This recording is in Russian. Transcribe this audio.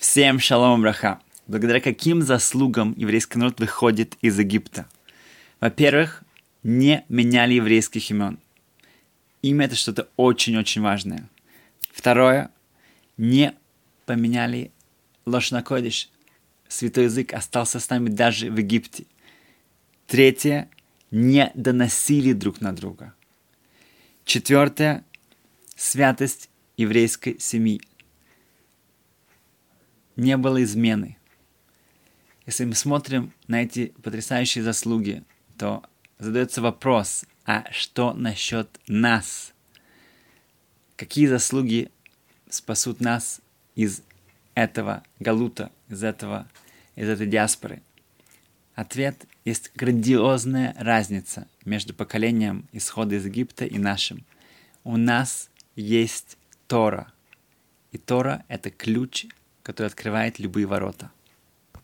Всем шалом браха. Благодаря каким заслугам еврейский народ выходит из Египта? Во-первых, не меняли еврейских имен. Имя — это что-то очень-очень важное. Второе, не поменяли лошон койдеш. Святой язык остался с нами даже в Египте. Третье, не доносили друг на друга. Четвертое, святость еврейской семьи. Не было измены. Если мы смотрим на эти потрясающие заслуги, то задается вопрос, а что насчет нас? Какие заслуги спасут нас из этого галута, из этой диаспоры? Ответ: есть грандиозная разница между поколением исхода из Египта и нашим. У нас есть Тора. И Тора — это ключ, который открывает любые ворота.